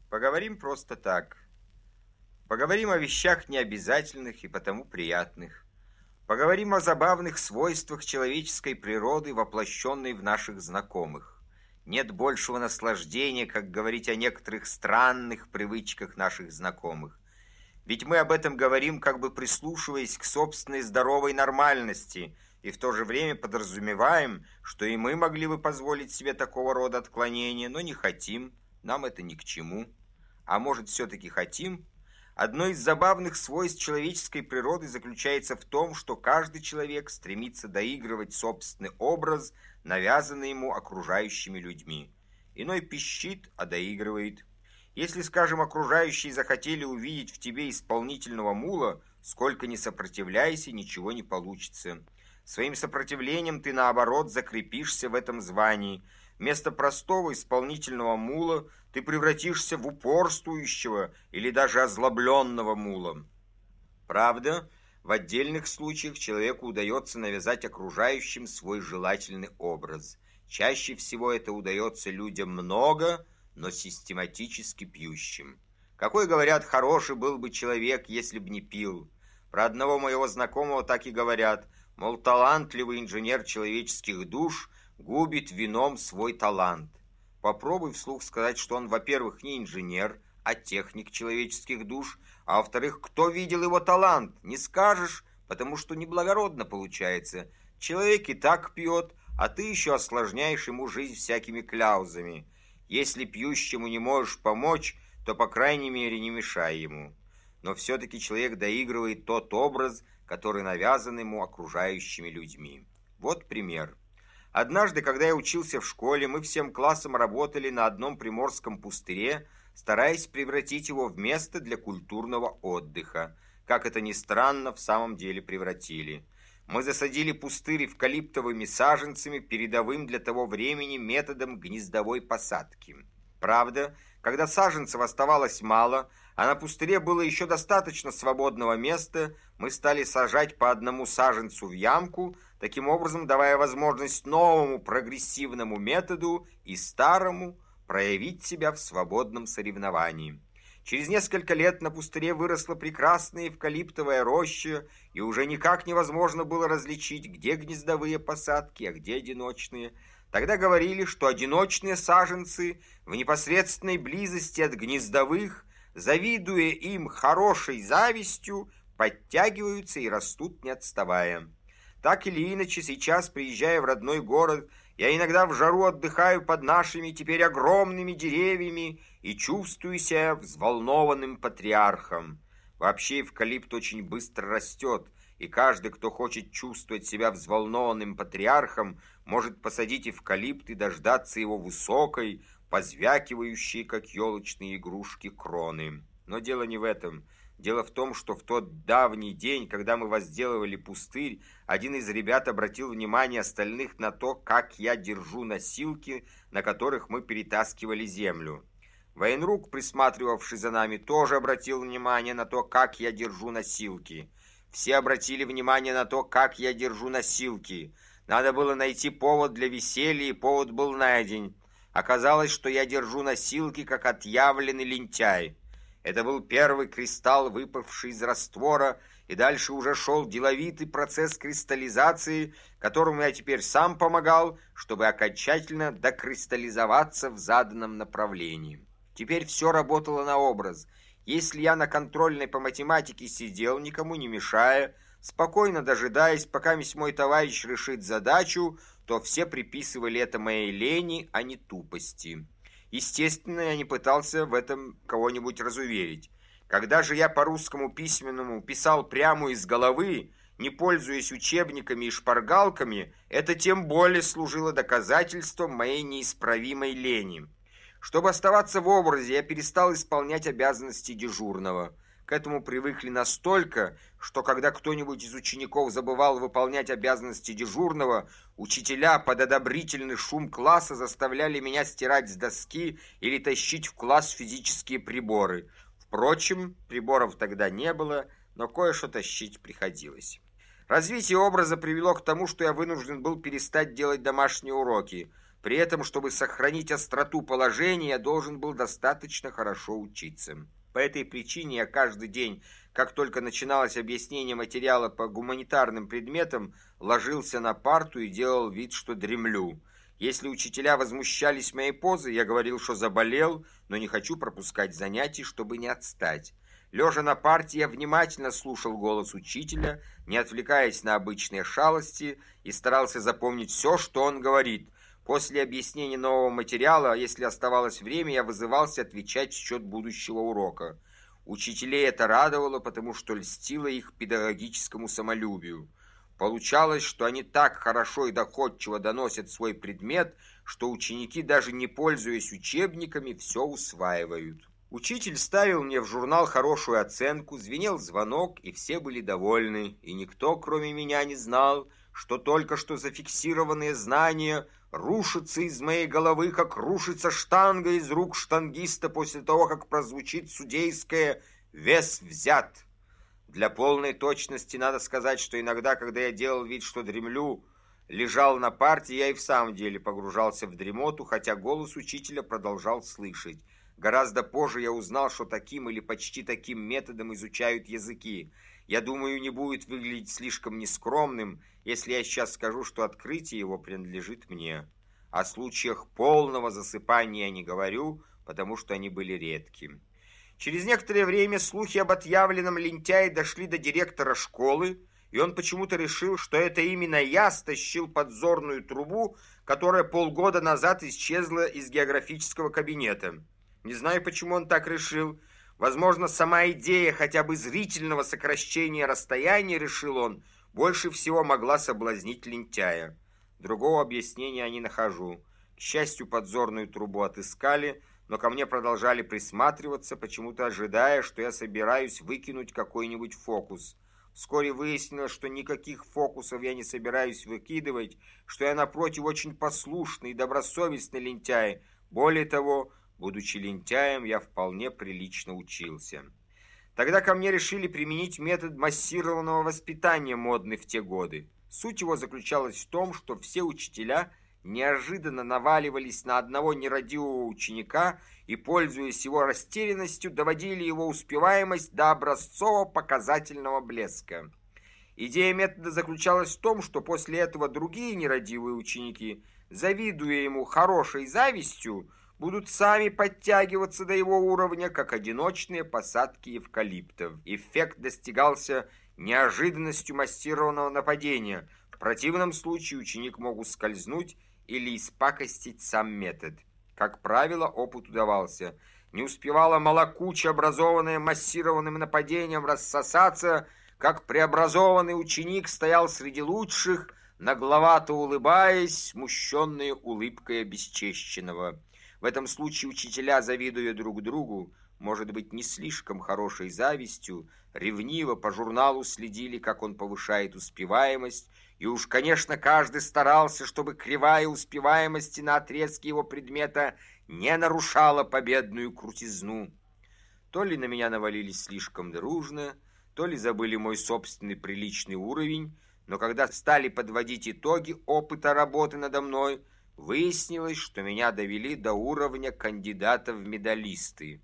Поговорим просто так. Поговорим о вещах необязательных и потому приятных. Поговорим о забавных свойствах человеческой природы, воплощенной в наших знакомых. Нет большего наслаждения, как говорить о некоторых странных привычках наших знакомых. Ведь мы об этом говорим, как бы прислушиваясь к собственной здоровой нормальности, и в то же время подразумеваем, что и мы могли бы позволить себе такого рода отклонения, но не хотим, нам это ни к чему. А может, все-таки хотим? Одно из забавных свойств человеческой природы заключается в том, что каждый человек стремится доигрывать собственный образ, навязанный ему окружающими людьми. Иной пищит, а доигрывает. Если, скажем, окружающие захотели увидеть в тебе исполнительного мула, сколько ни сопротивляйся, ничего не получится. Своим сопротивлением ты, наоборот, закрепишься в этом звании. Вместо простого исполнительного мула ты превратишься в упорствующего или даже озлобленного мула. Правда, в отдельных случаях человеку удается навязать окружающим свой желательный образ. Чаще всего это удается людям много, но систематически пьющим. Какой, говорят, хороший был бы человек, если б не пил. Про одного моего знакомого так и говорят, мол, талантливый инженер человеческих душ губит вином свой талант. Попробуй вслух сказать, что он, во-первых, не инженер, а техник человеческих душ, а во-вторых, кто видел его талант? Не скажешь, потому что неблагородно получается. Человек и так пьет, а ты еще осложняешь ему жизнь всякими кляузами. Если пьющему не можешь помочь, то, по крайней мере, не мешай ему. Но все-таки человек доигрывает тот образ, который навязан ему окружающими людьми. Вот пример. Однажды, когда я учился в школе, мы всем классом работали на одном приморском пустыре, стараясь превратить его в место для культурного отдыха. Как это ни странно, в самом деле превратили. Мы засадили пустырь эвкалиптовыми саженцами, передовым для того времени методом гнездовой посадки. Правда, когда саженцев оставалось мало, а на пустыре было еще достаточно свободного места, мы стали сажать по одному саженцу в ямку, таким образом давая возможность новому прогрессивному методу и старому проявить себя в свободном соревновании. Через несколько лет на пустыре выросла прекрасная эвкалиптовая роща, и уже никак невозможно было различить, где гнездовые посадки, а где одиночные. Тогда говорили, что одиночные саженцы в непосредственной близости от гнездовых, завидуя им хорошей завистью, подтягиваются и растут не отставая. Так или иначе, сейчас, приезжая в родной город, я иногда в жару отдыхаю под нашими теперь огромными деревьями и чувствую себя взволнованным патриархом. Вообще эвкалипт очень быстро растет, и каждый, кто хочет чувствовать себя взволнованным патриархом, может посадить эвкалипт и дождаться его высокой, позвякивающей, как елочные игрушки, кроны. Но дело не в этом. Дело в том, что в тот давний день, когда мы возделывали пустырь, один из ребят обратил внимание остальных на то, как я держу носилки, на которых мы перетаскивали землю. Военрук, присматривавший за нами, тоже обратил внимание на то, как я держу носилки. Все обратили внимание на то, как я держу носилки. Надо было найти повод для веселья, и повод был найден. Оказалось, что я держу носилки, как отъявленный лентяй. Это был первый кристалл, выпавший из раствора, и дальше уже шел деловитый процесс кристаллизации, которому я теперь сам помогал, чтобы окончательно докристаллизоваться в заданном направлении. Теперь все работало на образ. Если я на контрольной по математике сидел, никому не мешая, спокойно дожидаясь, пока мой товарищ решит задачу, то все приписывали это моей лени, а не тупости. Естественно, я не пытался в этом кого-нибудь разуверить. Когда же я по русскому письменному писал прямо из головы, не пользуясь учебниками и шпаргалками, это тем более служило доказательством моей неисправимой лени. Чтобы оставаться в образе, я перестал исполнять обязанности дежурного. К этому привыкли настолько, что когда кто-нибудь из учеников забывал выполнять обязанности дежурного, учителя под одобрительный шум класса заставляли меня стирать с доски или тащить в класс физические приборы. Впрочем, приборов тогда не было, но кое-что тащить приходилось. Развитие образа привело к тому, что я вынужден был перестать делать домашние уроки. При этом, чтобы сохранить остроту положения, я должен был достаточно хорошо учиться. По этой причине я каждый день, как только начиналось объяснение материала по гуманитарным предметам, ложился на парту и делал вид, что дремлю. Если учителя возмущались моей позой, я говорил, что заболел, но не хочу пропускать занятий, чтобы не отстать. Лежа на парте, я внимательно слушал голос учителя, не отвлекаясь на обычные шалости, и старался запомнить все, что он говорит. После объяснения нового материала, если оставалось время, я вызывался отвечать в счет будущего урока. Учителей это радовало, потому что льстило их педагогическому самолюбию. Получалось, что они так хорошо и доходчиво доносят свой предмет, что ученики, даже не пользуясь учебниками, все усваивают. Учитель ставил мне в журнал хорошую оценку, звенел звонок, и все были довольны, и никто, кроме меня, не знал, что только что зафиксированные знания рушатся из моей головы, как рушится штанга из рук штангиста после того, как прозвучит судейское «вес взят». Для полной точности надо сказать, что иногда, когда я делал вид, что дремлю, лежал на парте, я и в самом деле погружался в дремоту, хотя голос учителя продолжал слышать. Гораздо позже я узнал, что таким или почти таким методом изучают языки. Я думаю, не будет выглядеть слишком нескромным, если я сейчас скажу, что открытие его принадлежит мне. О случаях полного засыпания я не говорю, потому что они были редки. Через некоторое время слухи об отъявленном лентяе дошли до директора школы, и он почему-то решил, что это именно я стащил подзорную трубу, которая полгода назад исчезла из географического кабинета. Не знаю, почему он так решил. Возможно, сама идея хотя бы зрительного сокращения расстояния, решил он, больше всего могла соблазнить лентяя. Другого объяснения я не нахожу. К счастью, подзорную трубу отыскали, но ко мне продолжали присматриваться, почему-то ожидая, что я собираюсь выкинуть какой-нибудь фокус. Вскоре выяснилось, что никаких фокусов я не собираюсь выкидывать, что я, напротив, очень послушный и добросовестный лентяй. Более того, будучи лентяем, я вполне прилично учился. Тогда ко мне решили применить метод массированного воспитания, модный в те годы. Суть его заключалась в том, что все учителя неожиданно наваливались на одного нерадивого ученика и, пользуясь его растерянностью, доводили его успеваемость до образцово-показательного блеска. Идея метода заключалась в том, что после этого другие нерадивые ученики, завидуя ему хорошей завистью, будут сами подтягиваться до его уровня, как одиночные посадки эвкалиптов. Эффект достигался неожиданностью массированного нападения. В противном случае ученик мог ускользнуть или испакостить сам метод. Как правило, опыт удавался. Не успевала малокуча, образованная массированным нападением, рассосаться, как преобразованный ученик стоял среди лучших, нагловато улыбаясь, смущенной улыбкой обесчещенного. В этом случае учителя, завидуя друг другу, может быть, не слишком хорошей завистью, ревниво по журналу следили, как он повышает успеваемость, и уж, конечно, каждый старался, чтобы кривая успеваемости на отрезке его предмета не нарушала победную крутизну. То ли на меня навалились слишком дружно, то ли забыли мой собственный приличный уровень, но когда стали подводить итоги опыта работы надо мной, выяснилось, что меня довели до уровня кандидата в медалисты.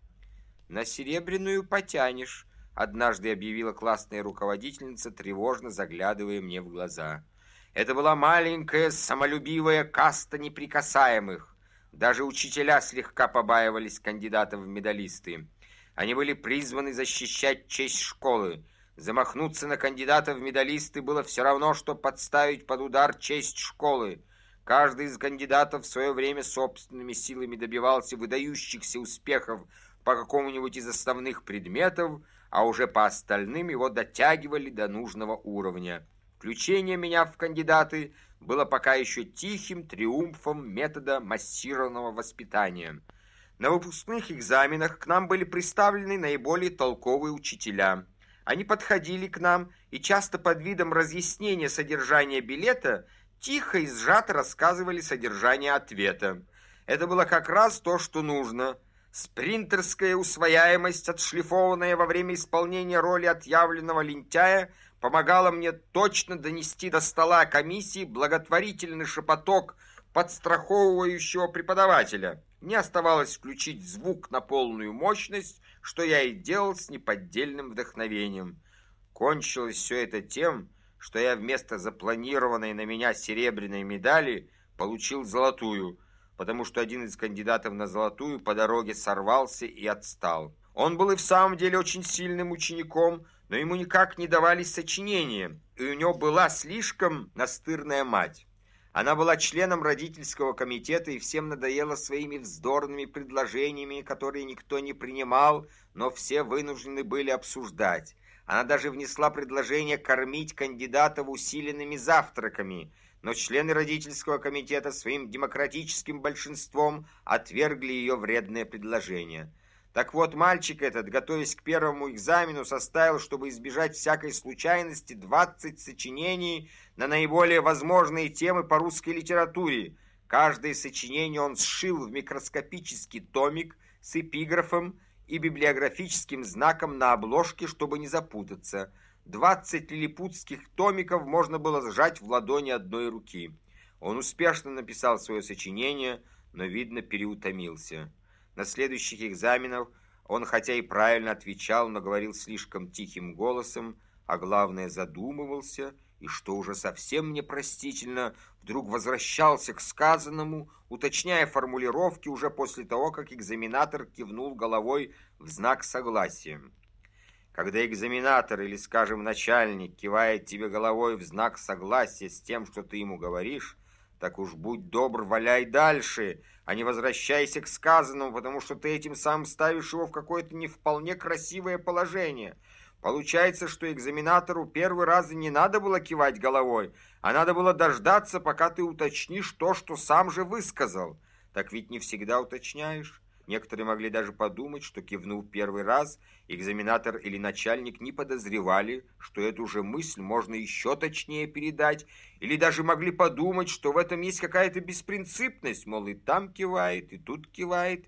«На серебряную потянешь», — однажды объявила классная руководительница, тревожно заглядывая мне в глаза. Это была маленькая самолюбивая каста неприкасаемых. Даже учителя слегка побаивались кандидатов в медалисты. Они были призваны защищать честь школы. Замахнуться на кандидата в медалисты было все равно, что подставить под удар честь школы. Каждый из кандидатов в свое время собственными силами добивался выдающихся успехов по какому-нибудь из основных предметов, а уже по остальным его дотягивали до нужного уровня. Включение меня в кандидаты было пока еще тихим триумфом метода массированного воспитания. На выпускных экзаменах к нам были представлены наиболее толковые учителя. Они подходили к нам и часто под видом разъяснения содержания билета тихо и сжато рассказывали содержание ответа. Это было как раз то, что нужно. Спринтерская усвояемость, отшлифованная во время исполнения роли отъявленного лентяя, помогала мне точно донести до стола комиссии благотворительный шепоток подстраховывающего преподавателя. Мне оставалось включить звук на полную мощность, что я и делал с неподдельным вдохновением. Кончилось все это тем, что я вместо запланированной на меня серебряной медали получил золотую, потому что один из кандидатов на золотую по дороге сорвался и отстал. Он был и в самом деле очень сильным учеником, но ему никак не давались сочинения, и у него была слишком настырная мать. Она была членом родительского комитета и всем надоела своими вздорными предложениями, которые никто не принимал, но все вынуждены были обсуждать. Она даже внесла предложение кормить кандидатов усиленными завтраками, но члены родительского комитета своим демократическим большинством отвергли ее вредное предложение. Так вот, мальчик этот, готовясь к первому экзамену, составил, чтобы избежать всякой случайности, 20 сочинений на наиболее возможные темы по русской литературе. Каждое сочинение он сшил в микроскопический томик с эпиграфом и библиографическим знаком на обложке, чтобы не запутаться. 20 лилипутских томиков можно было сжать в ладони одной руки. Он успешно написал свое сочинение, но, видно, переутомился. На следующих экзаменах он, хотя и правильно отвечал, но говорил слишком тихим голосом, а главное задумывался, и, что уже совсем непростительно, вдруг возвращался к сказанному, уточняя формулировки уже после того, как экзаменатор кивнул головой в знак согласия. Когда экзаменатор или, скажем, начальник кивает тебе головой в знак согласия с тем, что ты ему говоришь, так уж будь добр, валяй дальше, а не возвращайся к сказанному, потому что ты этим сам ставишь его в какое-то не вполне красивое положение. Получается, что экзаменатору первый раз и не надо было кивать головой, а надо было дождаться, пока ты уточнишь то, что сам же высказал. Так ведь не всегда уточняешь. Некоторые могли даже подумать, что, кивнув первый раз, экзаменатор или начальник не подозревали, что эту же мысль можно еще точнее передать, или даже могли подумать, что в этом есть какая-то беспринципность, мол, и там кивает, и тут кивает.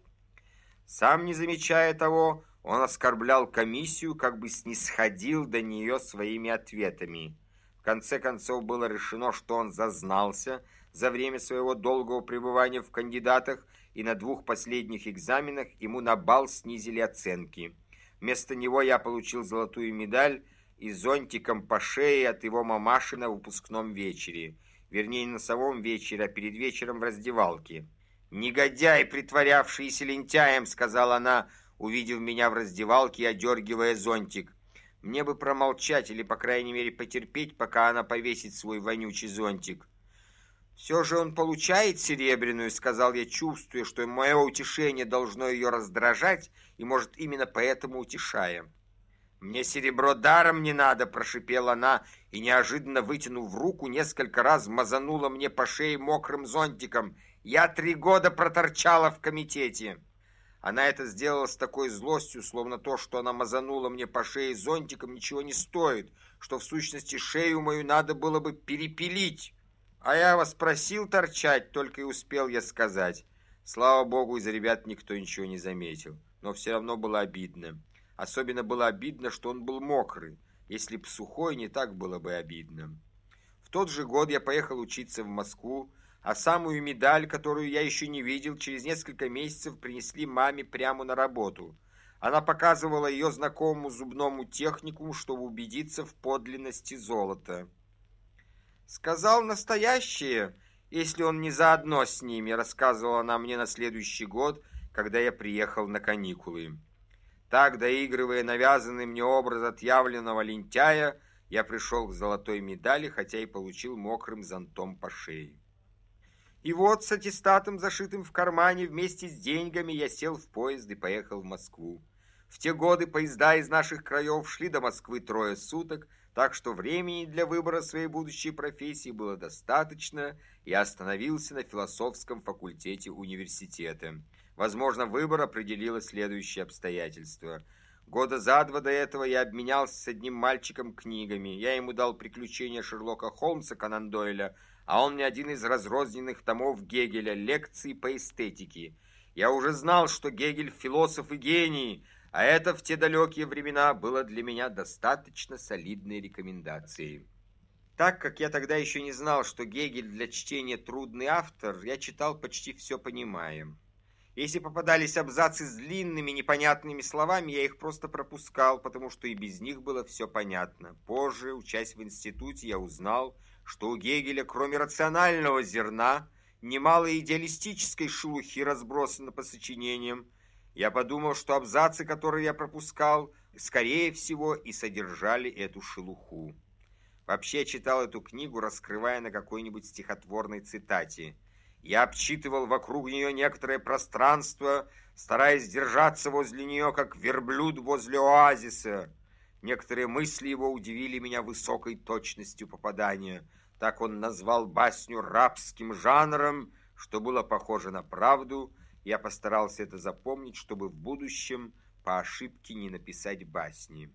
Сам не замечая того, он оскорблял комиссию, как бы снисходил до нее своими ответами. В конце концов было решено, что он зазнался за время своего долгого пребывания в кандидатах, и на 2 последних экзаменах ему на балл снизили оценки. Вместо него я получил золотую медаль и зонтиком по шее от его мамаши на выпускном вечере. Вернее, не на самом вечере, а перед вечером в раздевалке. «Негодяй, притворявшийся лентяем», — сказала она, увидев меня в раздевалке и одергивая зонтик. Мне бы промолчать или, по крайней мере, потерпеть, пока она повесит свой вонючий зонтик. «Все же он получает серебряную», — сказал я, чувствуя, что мое утешение должно ее раздражать, и, может, именно поэтому утешая. «Мне серебро даром не надо», — прошипела она, и, неожиданно вытянув руку, несколько раз мазанула мне по шее мокрым зонтиком. «Я 3 года проторчала в комитете». Она это сделала с такой злостью, словно то, что она мазанула мне по шее зонтиком, ничего не стоит, что в сущности шею мою надо было бы перепилить. «А я вас просил торчать», — только и успел я сказать. Слава богу, из ребят никто ничего не заметил, но все равно было обидно. Особенно было обидно, что он был мокрый. Если б сухой, не так было бы обидно. В тот же год я поехал учиться в Москву, а самую медаль, которую я еще не видел, через несколько месяцев принесли маме прямо на работу. Она показывала ее знакомому зубному технику, чтобы убедиться в подлинности золота. «Сказал настоящее, если он не заодно с ними», — рассказывала она мне на следующий год, когда я приехал на каникулы. Так, доигрывая навязанный мне образ отъявленного лентяя, я пришел к золотой медали, хотя и получил мокрым зонтом по шее. И вот с аттестатом, зашитым в кармане, вместе с деньгами я сел в поезд и поехал в Москву. В те годы поезда из наших краев шли до Москвы 3 суток, так что времени для выбора своей будущей профессии было достаточно. Я остановился на философском факультете университета. Возможно, выбор определило следующее обстоятельство. Года за 2 до этого я обменялся с одним мальчиком книгами. Я ему дал «Приключения Шерлока Холмса» Конан Дойля, а он мне один из разрозненных томов Гегеля «Лекции по эстетике». Я уже знал, что Гегель философ и гений, а это в те далекие времена было для меня достаточно солидной рекомендацией. Так как я тогда еще не знал, что Гегель для чтения трудный автор, я читал почти все понимая. Если попадались абзацы с длинными непонятными словами, я их просто пропускал, потому что и без них было все понятно. Позже, учась в институте, я узнал, что у Гегеля, кроме рационального зерна, немало идеалистической шелухи разбросано по сочинениям. Я подумал, что абзацы, которые я пропускал, скорее всего, и содержали эту шелуху. Вообще, я читал эту книгу, раскрывая на какой-нибудь стихотворной цитате. Я обчитывал вокруг нее некоторое пространство, стараясь держаться возле нее, как верблюд возле оазиса. Некоторые мысли его удивили меня высокой точностью попадания. Так он назвал басню рабским жанром, что было похоже на правду. Я постарался это запомнить, чтобы в будущем по ошибке не написать басни.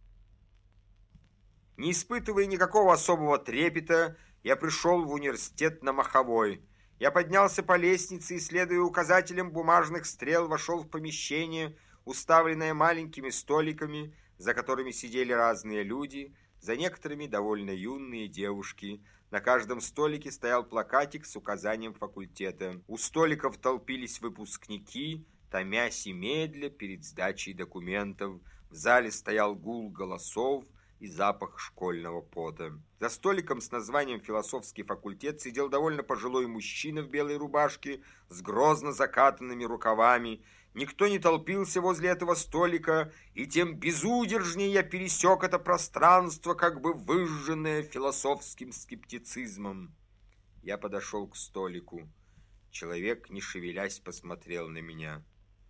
Не испытывая никакого особого трепета, я пришел в университет на Маховой. Я поднялся по лестнице и, следуя указателям бумажных стрел, вошел в помещение, уставленное маленькими столиками, за которыми сидели разные люди, за некоторыми довольно юные девушки. На каждом столике стоял плакатик с указанием факультета. У столиков толпились выпускники, томясь и медля перед сдачей документов. В зале стоял гул голосов и запах школьного пота. За столиком с названием «Философский факультет» сидел довольно пожилой мужчина в белой рубашке с грозно закатанными рукавами. Никто не толпился возле этого столика, и тем безудержнее я пересек это пространство, как бы выжженное философским скептицизмом. Я подошел к столику. Человек, не шевелясь, посмотрел на меня.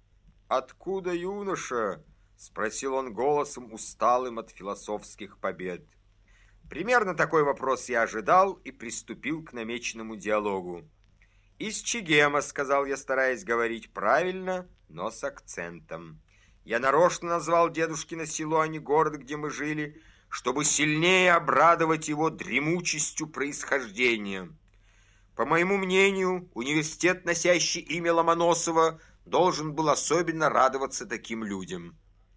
«Откуда, юноша?» — спросил он голосом, усталым от философских побед. Примерно такой вопрос я ожидал и приступил к намеченному диалогу. «Из Чегема», — сказал я, стараясь говорить правильно, но с акцентом. Я нарочно назвал дедушкино село, а не город, где мы жили, чтобы сильнее обрадовать его дремучестью происхождения. По моему мнению, университет, носящий имя Ломоносова, должен был особенно радоваться таким людям.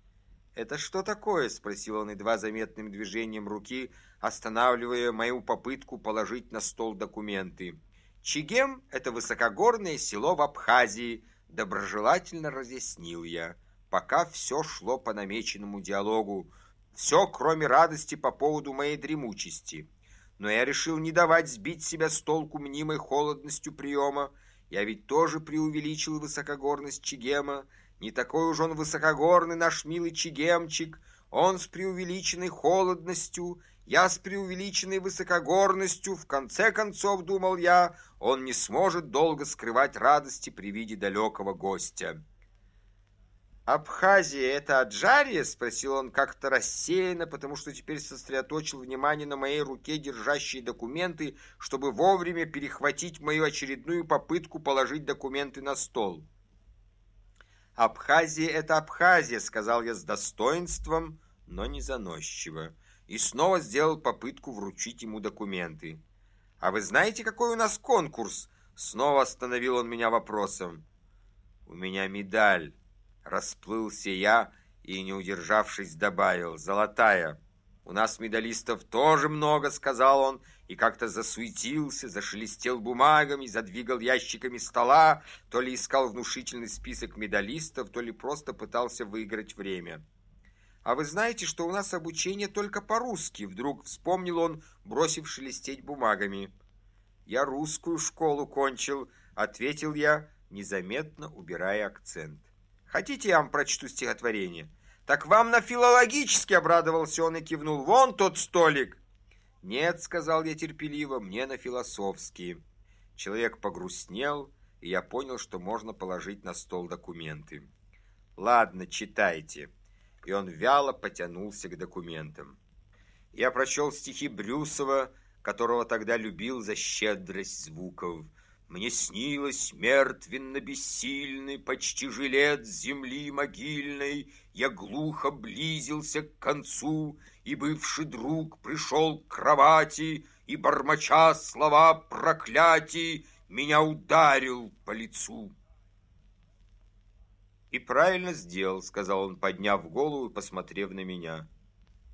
«Это что такое?» — спросил он едва заметным движением руки, останавливая мою попытку положить на стол документы. «Чегем — это высокогорное село в Абхазии», — доброжелательно разъяснил я, пока все шло по намеченному диалогу, все, кроме радости по поводу моей дремучести. Но я решил не давать сбить себя с толку мнимой холодностью приема. Я ведь тоже преувеличил высокогорность Чегема. Не такой уж он высокогорный, наш милый Чегемчик. Он с преувеличенной холодностью, я с преувеличенной высокогорностью. В конце концов, думал я, он не сможет долго скрывать радости при виде далекого гостя. «Абхазия — это Аджария?» — спросил он как-то рассеянно, потому что теперь сосредоточил внимание на моей руке, держащей документы, чтобы вовремя перехватить мою очередную попытку положить документы на стол. «Абхазия — это Абхазия», — сказал я с достоинством, но не заносчиво, и снова сделал попытку вручить ему документы. «А вы знаете, какой у нас конкурс?» — снова остановил он меня вопросом. «У меня медаль». Расплылся я и, не удержавшись, добавил: «Золотая». «У нас медалистов тоже много», — сказал он, и как-то засуетился, зашелестел бумагами, задвигал ящиками стола, то ли искал внушительный список медалистов, то ли просто пытался выиграть время. «А вы знаете, что у нас обучение только по-русски?» — вдруг вспомнил он, бросив шелестеть бумагами. «Я русскую школу кончил», — ответил я, незаметно убирая акцент. «Хотите, я вам прочту стихотворение?» «Так вам на филологический», — обрадовался он и кивнул. «Вон тот столик». «Нет», — сказал я терпеливо, — «мне на философский». Человек погрустнел, и я понял, что можно положить на стол документы. «Ладно, читайте». И он вяло потянулся к документам. Я прочел стихи Брюсова, которого тогда любил за щедрость звуков. Мне снилось мертвенно-бессильный, почти жилет земли могильной. Я глухо близился к концу, и бывший друг пришел к кровати, и, бормоча слова проклятий, меня ударил по лицу. «И правильно сделал», — сказал он, подняв голову и посмотрев на меня.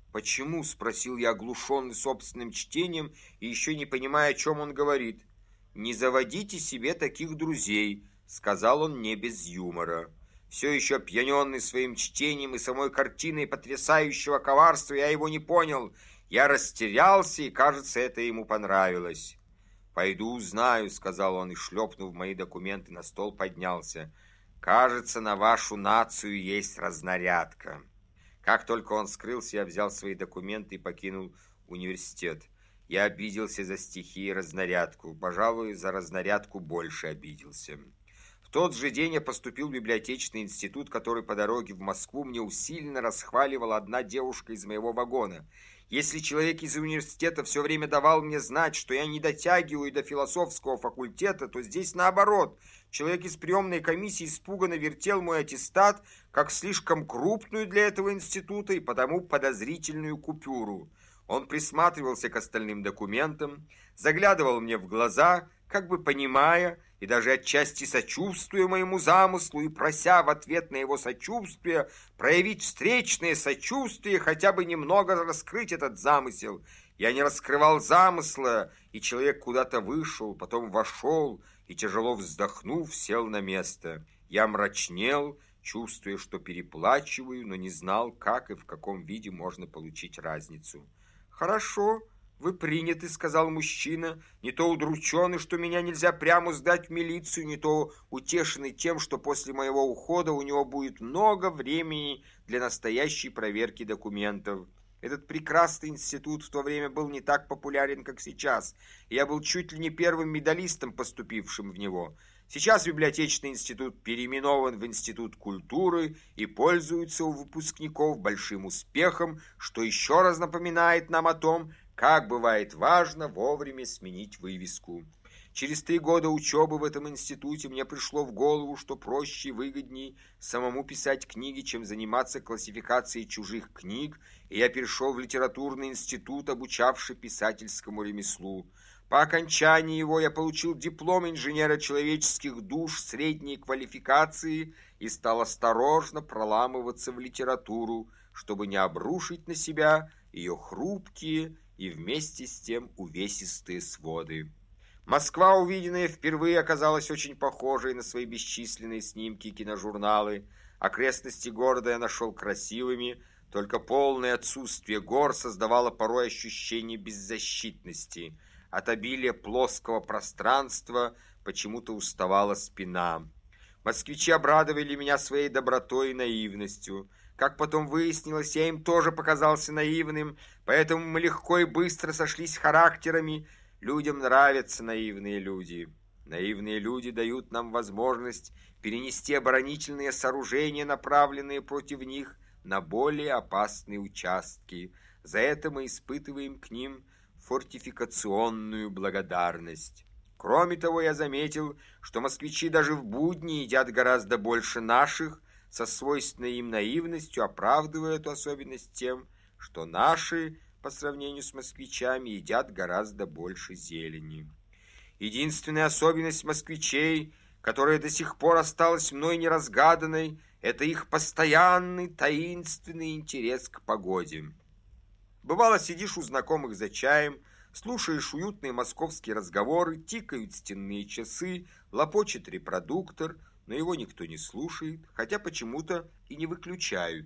«Почему?» — спросил я, оглушенный собственным чтением и еще не понимая, о чем он говорит. «Не заводите себе таких друзей», — сказал он не без юмора. Все еще опьяненный своим чтением и самой картиной потрясающего коварства, я его не понял. Я растерялся, и, кажется, это ему понравилось. «Пойду узнаю», — сказал он, и, шлепнув мои документы на стол, поднялся. «Кажется, на вашу нацию есть разнарядка». Как только он скрылся, я взял свои документы и покинул университет. Я обиделся за стихи и разнарядку. Пожалуй, за разнарядку больше обиделся. В тот же день я поступил в библиотечный институт, который по дороге в Москву мне усиленно расхваливала одна девушка из моего вагона. Если человек из университета все время давал мне знать, что я не дотягиваю до философского факультета, то здесь наоборот. Человек из приемной комиссии испуганно вертел мой аттестат как слишком крупную для этого института и потому подозрительную купюру. Он присматривался к остальным документам, заглядывал мне в глаза, как бы понимая и даже отчасти сочувствуя моему замыслу и прося в ответ на его сочувствие проявить встречное сочувствие, хотя бы немного раскрыть этот замысел. Я не раскрывал замысла, и человек куда-то вышел, потом вошел и, тяжело вздохнув, сел на место. Я мрачнел, чувствуя, что переплачиваю, но не знал, как и в каком виде можно получить разницу. «Хорошо, вы приняты», — сказал мужчина, не то удрученный, что меня нельзя прямо сдать в милицию, не то утешенный тем, что после моего ухода у него будет много времени для настоящей проверки документов. Этот прекрасный институт в то время был не так популярен, как сейчас, и я был чуть ли не первым медалистом, поступившим в него. Сейчас библиотечный институт переименован в Институт культуры и пользуется у выпускников большим успехом, что еще раз напоминает нам о том, как бывает важно вовремя сменить вывеску. Через 3 года учебы в этом институте мне пришло в голову, что проще и выгоднее самому писать книги, чем заниматься классификацией чужих книг, и я перешел в литературный институт, обучавший писательскому ремеслу. По окончании его я получил диплом инженера человеческих душ средней квалификации и стал осторожно проламываться в литературу, чтобы не обрушить на себя ее хрупкие и вместе с тем увесистые своды. Москва, увиденная впервые, оказалась очень похожей на свои бесчисленные снимки и киножурналы. Окрестности города я нашел красивыми, только полное отсутствие гор создавало порой ощущение беззащитности. От обилия плоского пространства почему-то уставала спина. Москвичи обрадовали меня своей добротой и наивностью. Как потом выяснилось, я им тоже показался наивным, поэтому мы легко и быстро сошлись характерами. Людям нравятся наивные люди. Наивные люди дают нам возможность перенести оборонительные сооружения, направленные против них, на более опасные участки. За это мы испытываем к ним фортификационную благодарность. Кроме того, я заметил, что москвичи даже в будни едят гораздо больше наших, со свойственной им наивностью оправдывая эту особенность тем, что наши, по сравнению с москвичами, едят гораздо больше зелени. Единственная особенность москвичей, которая до сих пор осталась мной неразгаданной, это их постоянный таинственный интерес к погоде. Бывало, сидишь у знакомых за чаем, слушаешь уютные московские разговоры, тикают стенные часы, лопочет репродуктор, но его никто не слушает, хотя почему-то и не выключают.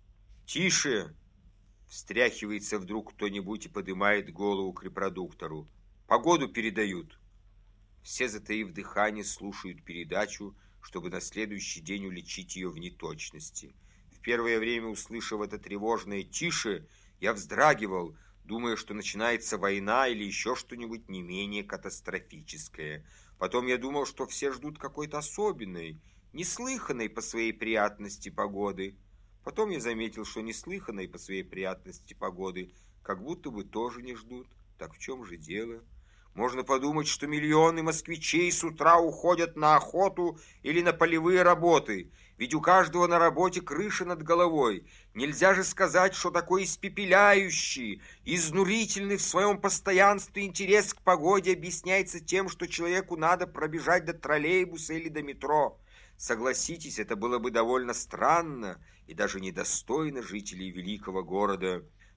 «Тише!» — встряхивается вдруг кто-нибудь и поднимает голову к репродуктору. «Погоду передают!» Все, затаив дыхание, слушают передачу, чтобы на следующий день уличить ее в неточности. В первое время, услышав это тревожное «тише», я вздрагивал, думая, что начинается война или еще что-нибудь не менее катастрофическое. Потом я думал, что все ждут какой-то особенной, неслыханной по своей приятности погоды. Потом я заметил, что неслыханной по своей приятности погоды как будто бы тоже не ждут. Так в чем же дело? Можно подумать, что миллионы москвичей с утра уходят на охоту или на полевые работы, ведь у каждого на работе крыша над головой. Нельзя же сказать, что такой испепеляющий, изнурительный в своем постоянстве интерес к погоде объясняется тем, что человеку надо пробежать до троллейбуса или до метро. Согласитесь, это было бы довольно странно и даже недостойно жителей великого города.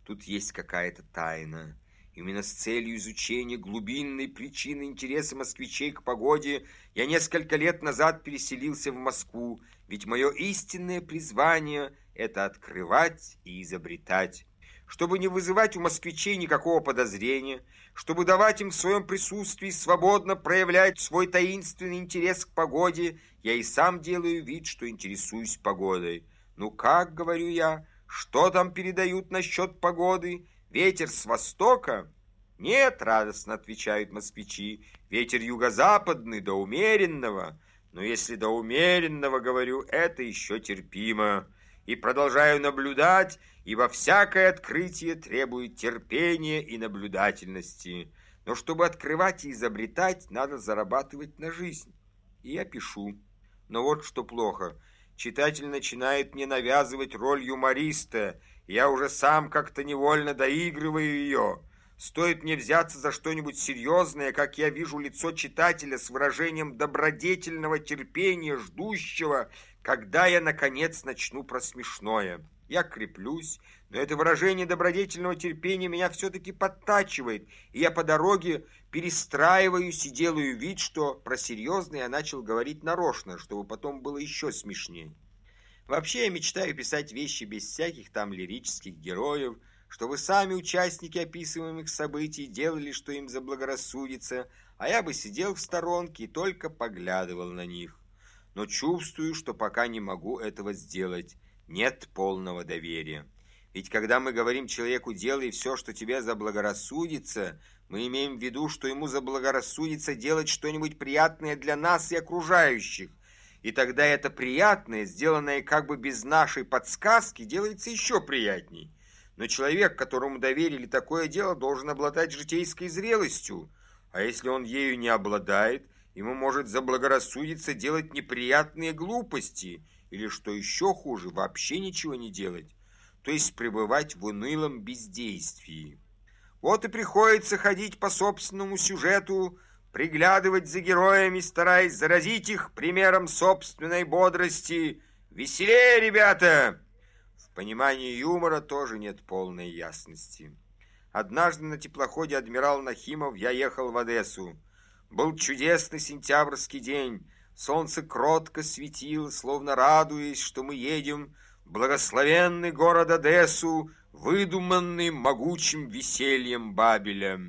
Тут есть какая-то тайна. Именно с целью изучения глубинной причины интереса москвичей к погоде я несколько лет назад переселился в Москву, ведь мое истинное призвание – это открывать и изобретать. Чтобы не вызывать у москвичей никакого подозрения, чтобы давать им в своем присутствии свободно проявлять свой таинственный интерес к погоде, я и сам делаю вид, что интересуюсь погодой. Ну как, говорю я, что там передают насчет погоды? Ветер с востока? Нет, радостно отвечают москвичи, ветер юго-западный, до умеренного. Но если до умеренного, говорю, это еще терпимо. И продолжаю наблюдать, ибо всякое открытие требует терпения и наблюдательности. Но чтобы открывать и изобретать, надо зарабатывать на жизнь. И я пишу. Но вот что плохо. Читатель начинает мне навязывать роль юмориста. Я уже сам как-то невольно доигрываю ее. Стоит мне взяться за что-нибудь серьезное, как я вижу лицо читателя с выражением добродетельного терпения, ждущего, когда я, наконец, начну про смешное. Я креплюсь, но это выражение добродетельного терпения меня все-таки подтачивает, и я по дороге перестраиваюсь и делаю вид, что про серьезное я начал говорить нарочно, чтобы потом было еще смешнее. Вообще я мечтаю писать вещи без всяких там лирических героев, чтобы сами участники описываемых событий делали, что им заблагорассудится, а я бы сидел в сторонке и только поглядывал на них. Но чувствую, что пока не могу этого сделать. Нет полного доверия. Ведь когда мы говорим человеку «делай все, что тебе заблагорассудится», мы имеем в виду, что ему заблагорассудится делать что-нибудь приятное для нас и окружающих. И тогда это приятное, сделанное как бы без нашей подсказки, делается еще приятней. Но человек, которому доверили такое дело, должен обладать житейской зрелостью. А если он ею не обладает, ему может заблагорассудиться делать неприятные глупости, или, что еще хуже, вообще ничего не делать, то есть пребывать в унылом бездействии. Вот и приходится ходить по собственному сюжету, приглядывать за героями, стараясь заразить их примером собственной бодрости. «Веселее, ребята!» В понимании юмора тоже нет полной ясности. Однажды на теплоходе «Адмирал Нахимов» я ехал в Одессу. Был чудесный сентябрьский день. Солнце кротко светило, словно радуясь, что мы едем в благословенный город Одессу, выдуманный могучим весельем Бабеля.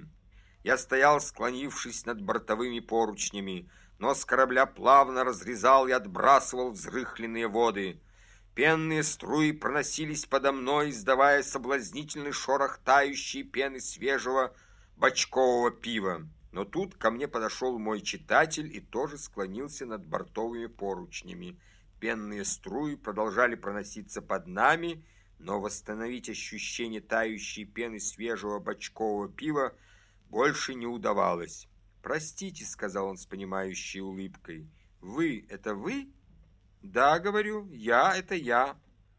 Я стоял, склонившись над бортовыми поручнями. Нос корабля плавно разрезал и отбрасывал взрыхленные воды. Пенные струи проносились подо мной, издавая соблазнительный шорох тающей пены свежего бочкового пива. Но тут ко мне подошел мой читатель и тоже склонился над бортовыми поручнями. Пенные струи продолжали проноситься под нами, но восстановить ощущение тающей пены свежего бочкового пива больше не удавалось. «Простите», — сказал он с понимающей улыбкой, — «вы — это вы?» «Да, — говорю, — это я».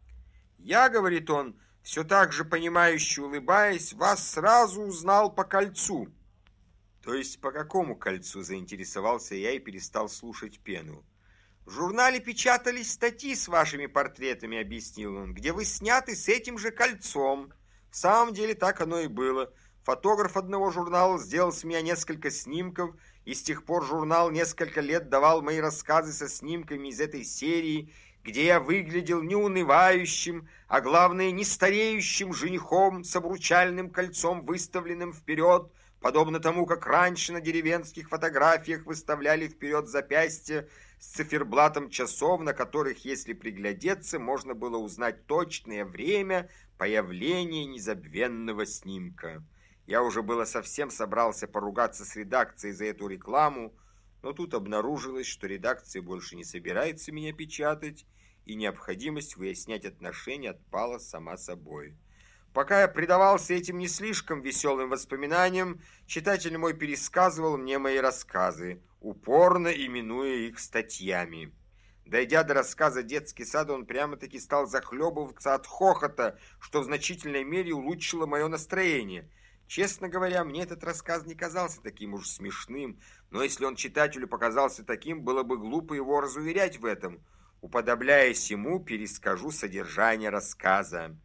«Я, — говорит он, все так же понимающе улыбаясь, — вас сразу узнал по кольцу». «То есть по какому кольцу?» — заинтересовался я и перестал слушать пену. «В журнале печатались статьи с вашими портретами, — объяснил он, — где вы сняты с этим же кольцом». В самом деле так оно и было. Фотограф одного журнала сделал с меня несколько снимков, и с тех пор журнал несколько лет давал мои рассказы со снимками из этой серии, где я выглядел не унывающим, а главное, не стареющим женихом с обручальным кольцом, выставленным вперед, подобно тому, как раньше на деревенских фотографиях выставляли вперед запястья с циферблатом часов, на которых, если приглядеться, можно было узнать точное время появления незабвенного снимка. Я уже было совсем собрался поругаться с редакцией за эту рекламу, но тут обнаружилось, что редакция больше не собирается меня печатать, и необходимость выяснять отношения отпала сама собой. Пока я предавался этим не слишком веселым воспоминаниям, читатель мой пересказывал мне мои рассказы, упорно именуя их статьями. Дойдя до рассказа «Детский сад», он прямо-таки стал захлебываться от хохота, что в значительной мере улучшило мое настроение. Честно говоря, мне этот рассказ не казался таким уж смешным, но если он читателю показался таким, было бы глупо его разуверять в этом. Уподобляясь ему, перескажу содержание рассказа.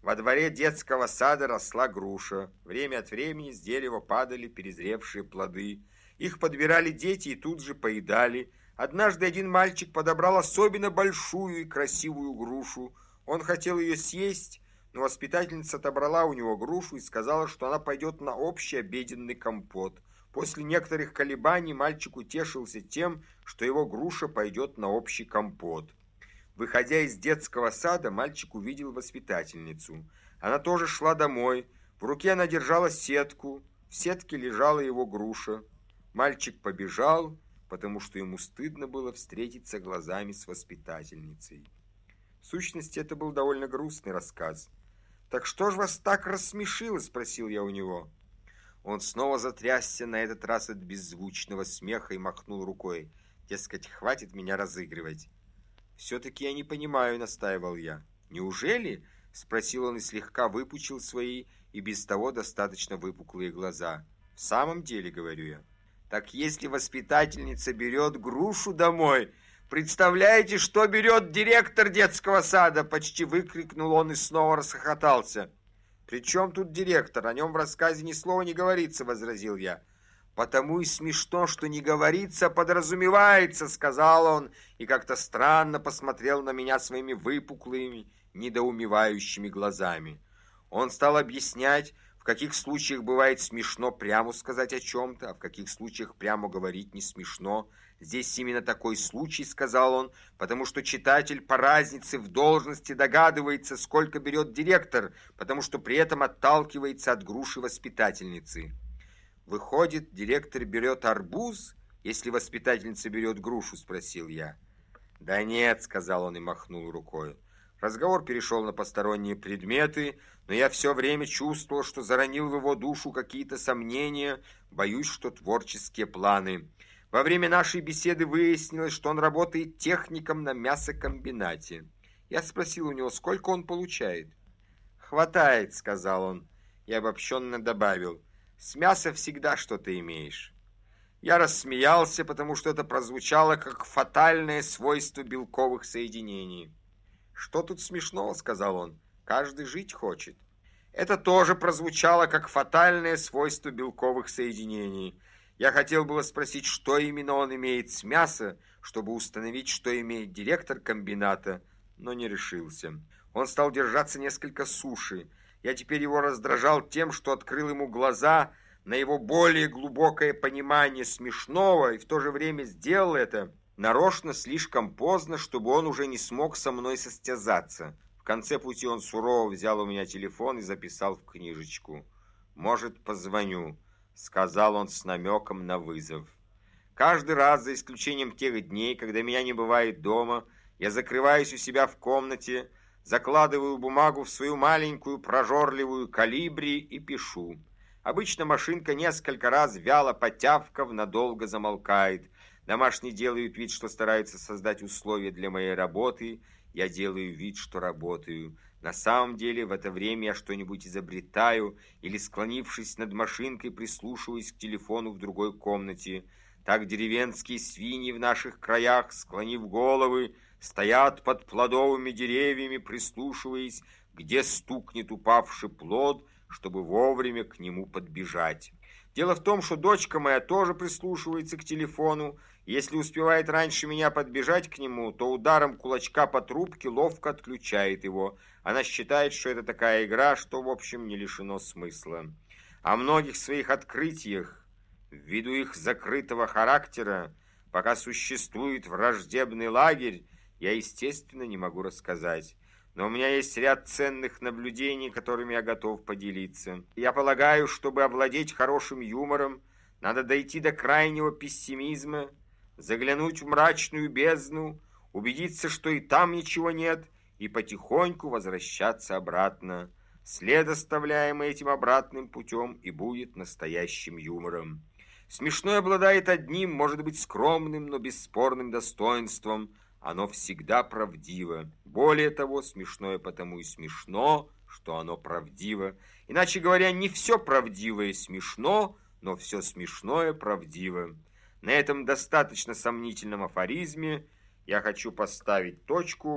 Во дворе детского сада росла груша. Время от времени с дерева падали перезревшие плоды. Их подбирали дети и тут же поедали. Однажды один мальчик подобрал особенно большую и красивую грушу. Он хотел ее съесть, но воспитательница отобрала у него грушу и сказала, что она пойдет на общий обеденный компот. После некоторых колебаний мальчик утешился тем, что его груша пойдет на общий компот. Выходя из детского сада, мальчик увидел воспитательницу. Она тоже шла домой. В руке она держала сетку. В сетке лежала его груша. Мальчик побежал, потому что ему стыдно было встретиться глазами с воспитательницей. В сущности, это был довольно грустный рассказ. «Так что ж вас так рассмешило?» – спросил я у него. Он снова затрясся, на этот раз от беззвучного смеха, и махнул рукой. Дескать, хватит меня разыгрывать. «Все-таки я не понимаю», — настаивал я. «Неужели?» — спросил он и слегка выпучил свои и без того достаточно выпуклые глаза. «В самом деле, — говорю я, — так если воспитательница берет грушу домой, представляете, что берет директор детского сада?» — почти выкрикнул он и снова расхохотался. «При чем тут директор? О нем в рассказе ни слова не говорится», — возразил я. «Потому и смешно, что не говорится, а подразумевается», — сказал он, и как-то странно посмотрел на меня своими выпуклыми, недоумевающими глазами. Он стал объяснять, в каких случаях бывает смешно прямо сказать о чем-то, а в каких случаях прямо говорить не смешно. «Здесь именно такой случай», — сказал он, «потому что читатель по разнице в должности догадывается, сколько берет директор, потому что при этом отталкивается от груши воспитательницы». «Выходит, директор берет арбуз, если воспитательница берет грушу?» — спросил я. «Да нет», — сказал он и махнул рукой. Разговор перешел на посторонние предметы, но я все время чувствовал, что заронил в его душу какие-то сомнения, боюсь, что творческие планы. Во время нашей беседы выяснилось, что он работает техником на мясокомбинате. Я спросил у него, сколько он получает. «Хватает», — сказал он, и обобщенно добавил. «С мяса всегда что-то имеешь». Я рассмеялся, потому что это прозвучало как фатальное свойство белковых соединений. «Что тут смешного?» — сказал он. «Каждый жить хочет». Это тоже прозвучало как фатальное свойство белковых соединений. Я хотел было спросить, что именно он имеет с мяса, чтобы установить, что имеет директор комбината, но не решился. Он стал держаться несколько суше. Я теперь его раздражал тем, что открыл ему глаза на его более глубокое понимание смешного и в то же время сделал это нарочно слишком поздно, чтобы он уже не смог со мной состязаться. В конце пути он сурово взял у меня телефон и записал в книжечку. «Может, позвоню», — сказал он с намеком на вызов. Каждый раз, за исключением тех дней, когда меня не бывает дома, я закрываюсь у себя в комнате, закладываю бумагу в свою маленькую прожорливую калибри и пишу. Обычно машинка несколько раз вяло потявкав надолго замолкает. Домашние делают вид, что стараются создать условия для моей работы. Я делаю вид, что работаю. На самом деле в это время я что-нибудь изобретаю или, склонившись над машинкой, прислушиваюсь к телефону в другой комнате. Так деревенские свиньи в наших краях, склонив головы, стоят под плодовыми деревьями, прислушиваясь, где стукнет упавший плод, чтобы вовремя к нему подбежать. Дело в том, что дочка моя тоже прислушивается к телефону. Если успевает раньше меня подбежать к нему, то ударом кулачка по трубке ловко отключает его. Она считает, что это такая игра, что, в общем, не лишено смысла. О многих своих открытиях, ввиду их закрытого характера, пока существует враждебный лагерь, я, естественно, не могу рассказать. Но у меня есть ряд ценных наблюдений, которыми я готов поделиться. Я полагаю, чтобы овладеть хорошим юмором, надо дойти до крайнего пессимизма, заглянуть в мрачную бездну, убедиться, что и там ничего нет, и потихоньку возвращаться обратно. След, оставляемый этим обратным путем, и будет настоящим юмором. Смешное обладает одним, может быть, скромным, но бесспорным достоинством. Оно всегда правдиво. Более того, смешное потому и смешно, что оно правдиво. Иначе говоря, не все правдивое смешно, но все смешное правдиво. На этом достаточно сомнительном афоризме я хочу поставить точку,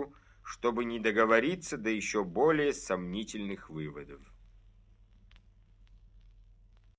чтобы не договориться до еще более сомнительных выводов.